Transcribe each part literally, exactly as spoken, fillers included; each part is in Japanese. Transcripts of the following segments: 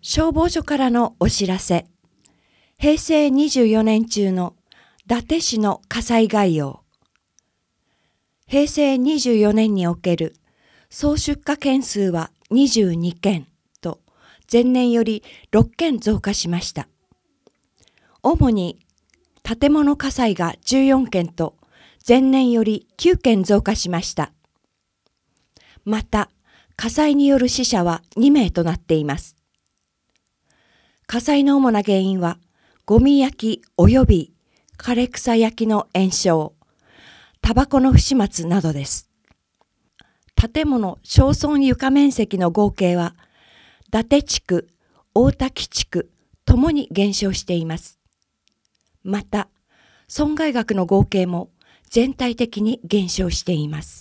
消防署からのお知らせ。へいせいにじゅうよねん中の伊達市の火災概要。へいせいにじゅうよねんにおける総出火件数はにじゅうにけんと前年よりろっけん増加しました。主に建物火災がじゅうよんけんと前年よりきゅうけん増加しました。また、火災による死者はにめいとなっています。火災の主な原因は、ゴミ焼き及び枯れ草焼きの延焼、タバコの不始末などです。建物焼損床面積の合計は、伊達地区、大滝地区ともに減少しています。また、損害額の合計も全体的に減少しています。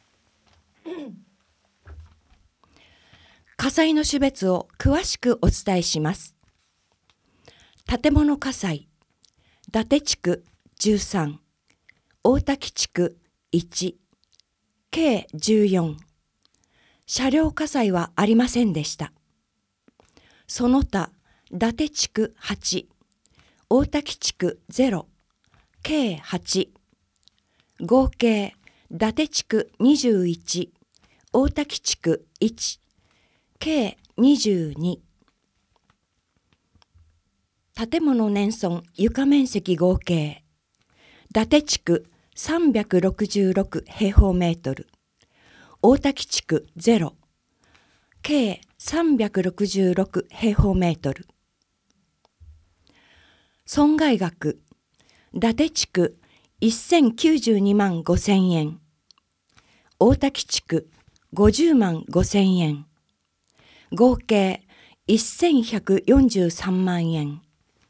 火災の種別を詳しくお伝えします。建物火災、伊達地区じゅうさん、大滝地区いち、計じゅうよん。車両火災はありませんでした。その他、伊達地区はち、大滝地区ゼロ、計はち。合計、伊達地区にじゅういち、大滝地区いち、計にじゅうに。建物年損床面積合計、伊達地区さんびゃくろくじゅうろくへいほうメートル、大滝地区ゼロ、計さんびゃくろくじゅうろくへいほうメートル。損害額、伊達地区せんきゅうじゅうにまんごせんえん、大滝地区ごじゅうまんごせんえん、合計せんひゃくよんじゅうさんまんえん。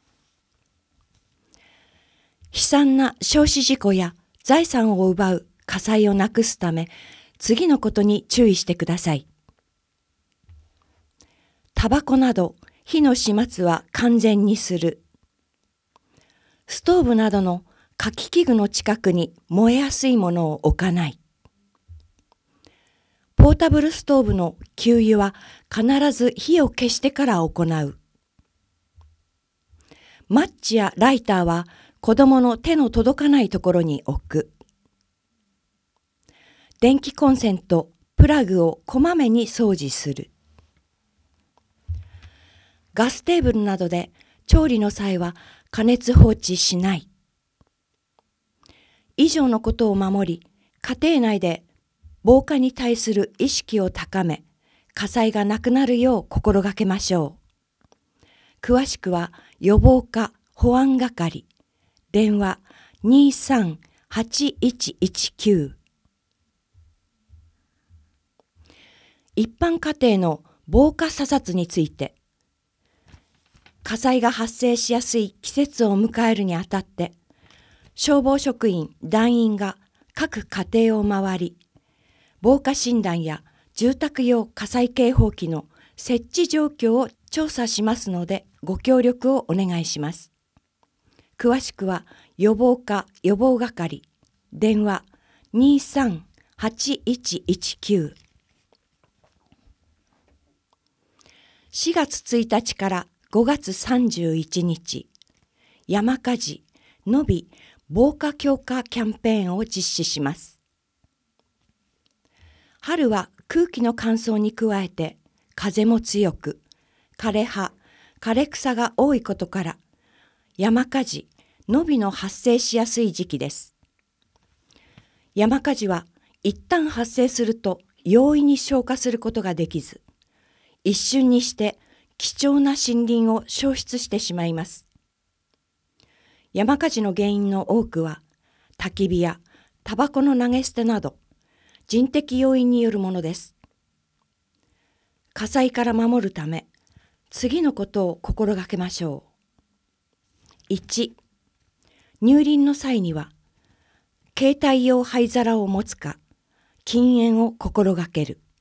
悲惨な焼死事故や財産を奪う火災をなくすため、次のことに注意してください。タバコなど火の始末は完全にする。ストーブなどの火気器具の近くに燃えやすいものを置かない。ポータブルストーブの給油は必ず火を消してから行う。マッチやライターは子供の手の届かないところに置く。電気コンセント、プラグをこまめに掃除する。ガステーブルなどで調理の際は加熱放置しない。以上のことを守り、家庭内で防火に対する意識を高め、火災がなくなるよう心がけましょう。詳しくは予防課保安係、電話にさんはちいちいちきゅう。一般家庭の防火査察について、火災が発生しやすい季節を迎えるにあたって、消防職員・団員が各家庭を回り、防火診断や住宅用火災警報器の設置状況を調査しますので、ご協力をお願いします。詳しくは予防課予防係、電話にさんはちいちいちきゅう。しがつついたちからごがつさんじゅういちにち、山火事のび防火強化キャンペーンを実施します。春は空気の乾燥に加えて風も強く、枯れ葉、枯れ草が多いことから、山火事、のびの発生しやすい時期です。山火事は一旦発生すると容易に消火することができず、一瞬にして貴重な森林を焼失してしまいます。山火事の原因の多くは、焚き火やタバコの投げ捨てなど、人的要因によるものです。火災から守るため、次のことを心がけましょう。いち、入林の際には、携帯用灰皿を持つか、禁煙を心がける。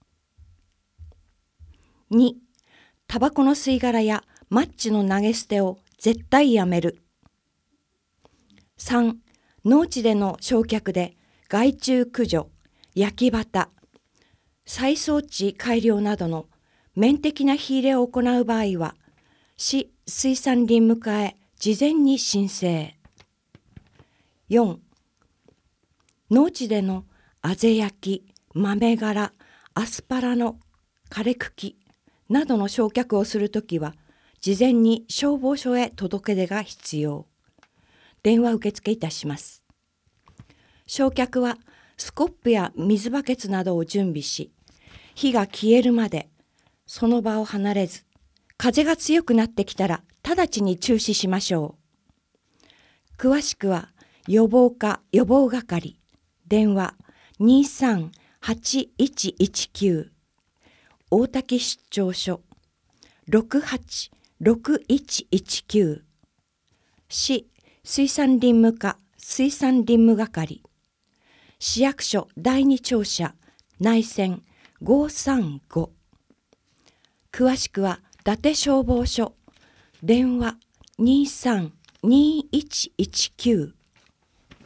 に、タバコの吸い殻やマッチの投げ捨てを絶対やめる。さん、農地での焼却で害虫駆除、焼き畑、再装置改良などの面的な火入れを行う場合は、市水産林務課へ事前に申請。よん、農地でのあぜ焼き、豆殻、アスパラの枯れ茎などの焼却をするときは、事前に消防署へ届け出が必要。電話受付いたします。焼却はスコップや水バケツなどを準備し、火が消えるまでその場を離れず、風が強くなってきたら直ちに中止しましょう。詳しくは予防課予防係、電話 にさんはちいちいちきゅう、大滝出張所 ろくはちろくいちいちきゅう、市水産林務課水産林務係、市役所第二庁舎内線ごさんご。詳しくは伊達消防署、電話 にさんにいちいちきゅう